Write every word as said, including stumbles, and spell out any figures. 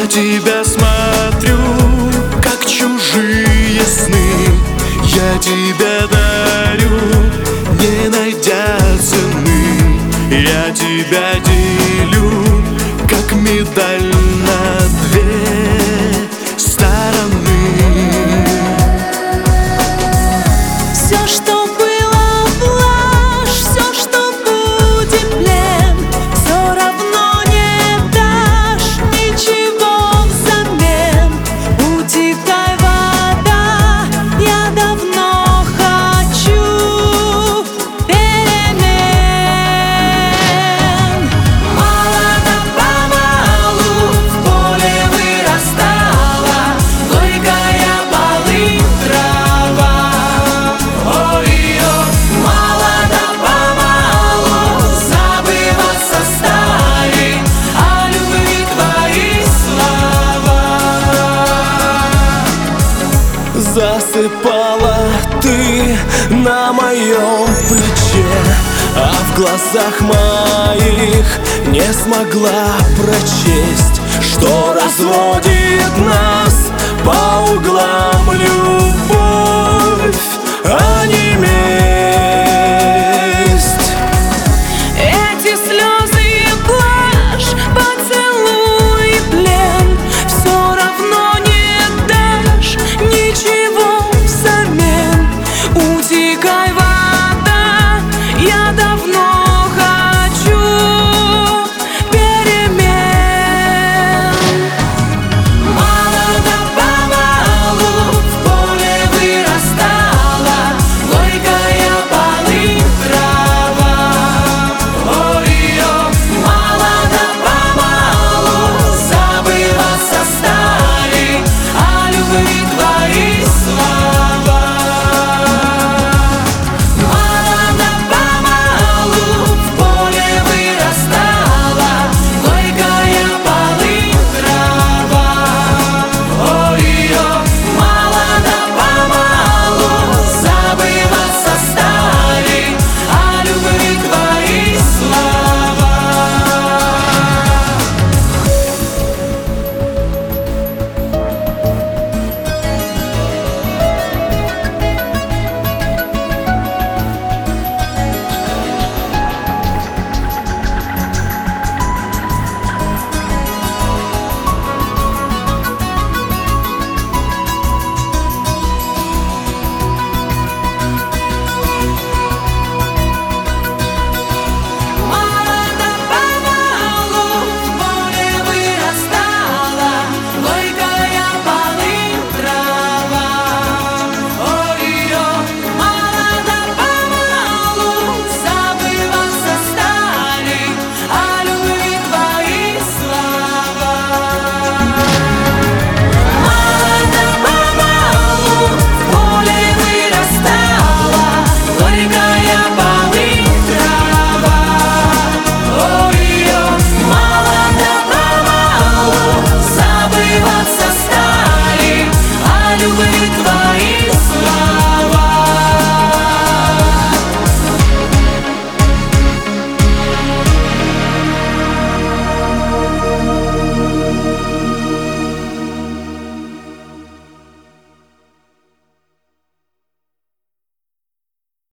тебя смотрю, как чужие сны. Я тебя дарю, не найдя цены. Я тебя делю, как медаль на две стороны. Все, что было блажь, все, что будет плен, все равно не дашь ничего взамен. Утекай, вода, я давно хочу перемен. Мало-помалу в поле вырастала горькая полынь трава. Ой-ё, мало-помалу забываться стали о любви твои слова. Засыпала ты на моем плече, а в глазах моих не смогла прочесть, что разводит нас